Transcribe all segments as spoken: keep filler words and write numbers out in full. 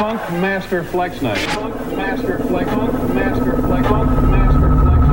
Funk Master Flex Night. Funk Master Flex. Funk Master Flex. Funk Master Flex.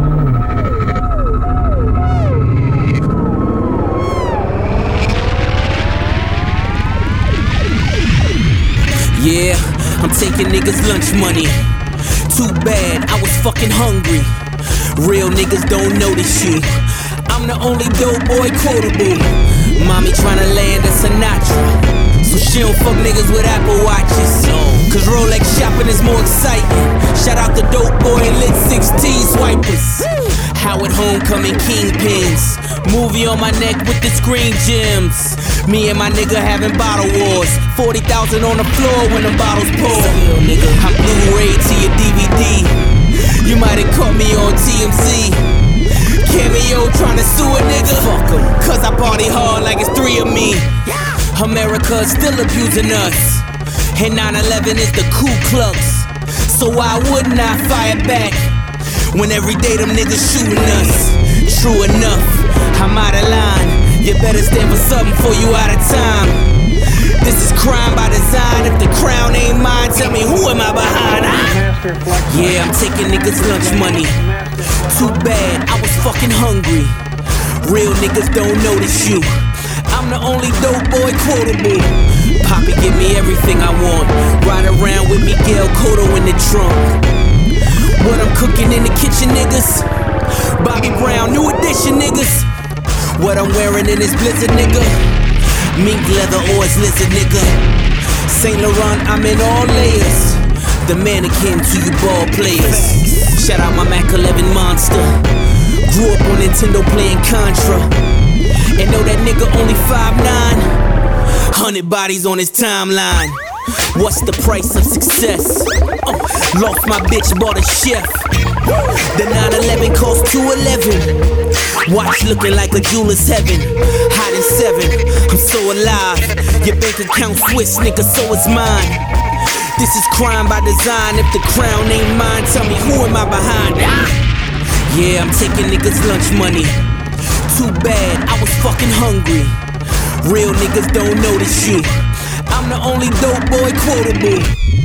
Yeah, I'm taking niggas lunch money. Too bad, I was fucking hungry. Real niggas don't notice you. I'm the only dope boy quotable. Mommy tryna land a Sinatra, so she don't fuck niggas with Apple Watches. Cause Rolex shopping is more exciting. Shout out the dope boy and lit sixteen swipers. Howard Homecoming Kingpins. Movie on my neck with the screen gems. Me and my nigga having bottle wars. forty thousand on the floor when the bottles pour. Real nigga, I Blu-ray to your D V D. You might have caught me on T M Z. Cameo tryna sue a nigga. Fuck em, cause I party hard like it's three of me. America's still abusing us, and nine eleven is the Ku Klux. So why wouldn't I fire back when every day them niggas shooting us? True enough, I'm out of line. You better stand for something before you out of time. This is crime by design. If the crown ain't mine, tell me who am I behind? Ah? Yeah, I'm taking niggas lunch money. Too bad, I was fucking hungry. Real niggas don't notice you. I'm the only dope boy quotable. Poppy give me everything I want. Ride around with Miguel Cotto in the trunk. What I'm cooking in the kitchen, niggas? Bobby Brown, new edition, niggas. What I'm wearing in this blizzard, nigga? Mink leather or it's lizard, nigga. Saint Laurent, I'm in all layers. The mannequin to you ball players. Shout out my Mac eleven monster. Grew up on Nintendo playing Contra. And know that nigga only five nine. Hundred bodies on his timeline. What's the price of success? Uh, lost my bitch, bought a chef. The nine eleven cost two eleven. Watch looking like a jeweler's heaven. Hot in seven, I'm so alive. Your bank account Swiss, nigga, so is mine. This is crime by design. If the crown ain't mine, tell me who am I behind? Ah! Yeah, I'm taking niggas lunch money. Too bad, I was fucking hungry. Real niggas don't notice you. I'm the only dope boy quotable.